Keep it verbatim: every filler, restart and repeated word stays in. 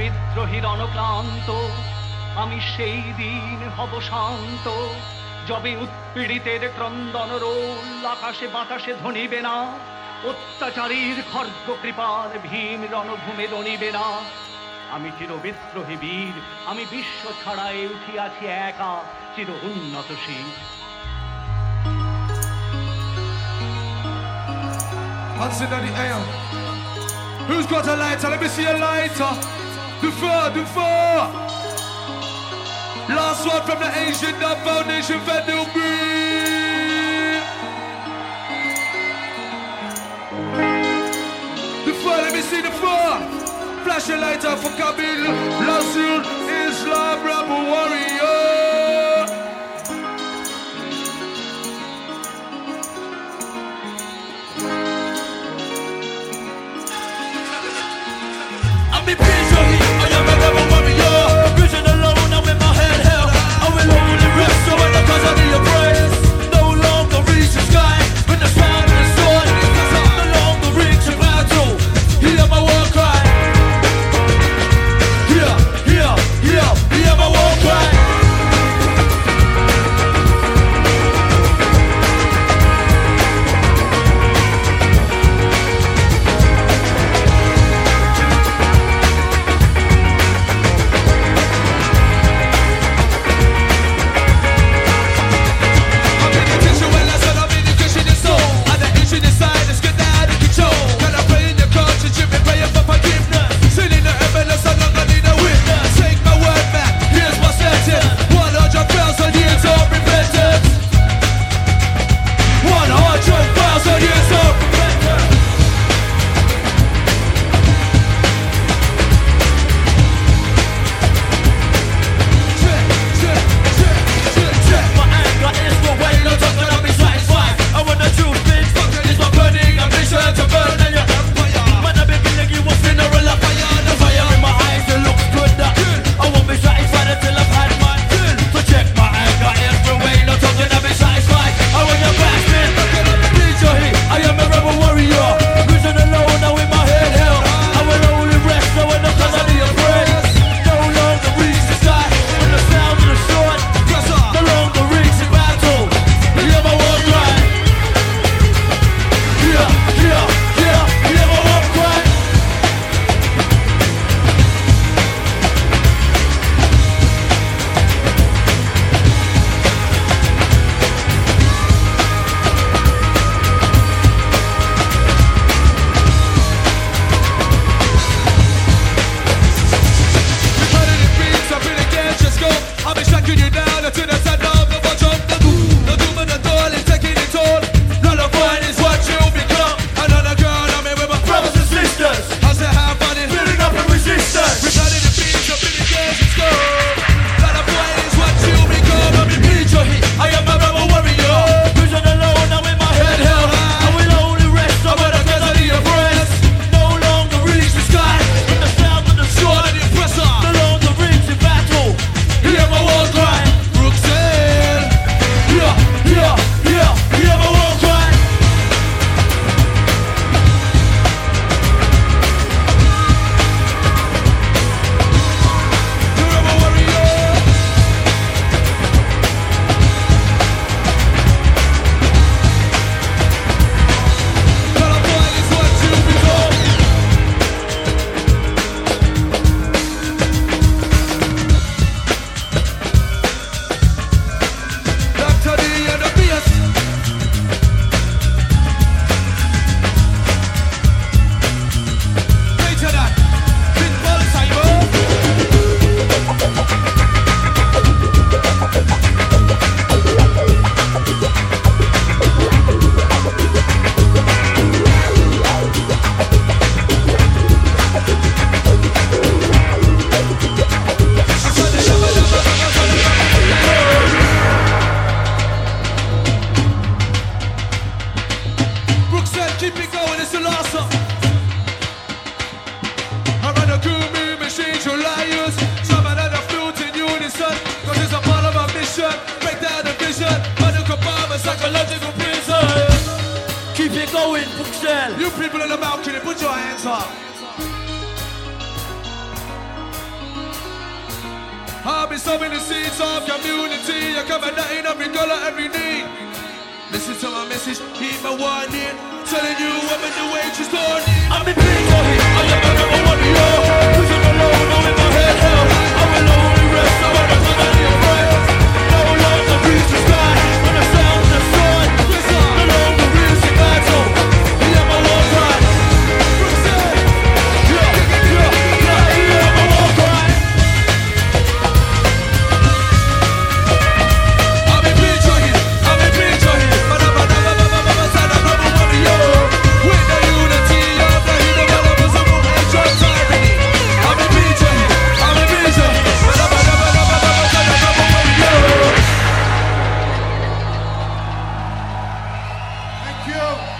বিদ্রোহীর অনক্লান্ত, আমি সেই দিন হব শান্ত, যবে উৎপীড়িতের ক্রন্দন রোল আকাশে বাতাসে ধ্বনিবে না, অত্যাচারীর খর্গ কৃপার ভীম রণভূমে দনিবে না। আমি চির বিদ্রোহী বীর, আমি বিশ্ব ছাড়াই উঠিয়াছি একা চির উন্নত শির। Hands in the air. Who's got a lighter? Let me see a lighter. Du feu, du feu. Last one from the Asian Dub Foundation for New Breed. The feu, let me see the feu. Flash a lighter for Kabil, Lazul, Islam, Rebel Warrior. I'm a prisoner, I am a rebel warrior. Vision alone, I'm with my head held. I will only rest so when the cause of the oppressed. No longer reach the sky when the sound of the sword. No longer reach the battle. Hear my war cry. Hear, hear, hear, hear my war cry. You people in the balcony, put your hands up. I'll be sowing the seeds of community. Accommodating every color, every need. Listen to my message, heed my warning. Telling you I'm in the waitress on. I'm in big on it, I am a number one warrior. Cruising alone, I'm in my head held. I'm alone, we rest, I want to come out of friends. No longer reach the sky, when I sound the sun. No longer reach the battle, we have my war cry. Yeah, yeah, yeah, we have my war cry. I'm in big on it, I'm in big on it. But I'm a number one warrior. With the unity of the hidden elements of the nature tyranny. I'm in big on it, I'm in big on it. But I'm a number one warrior. Thank you.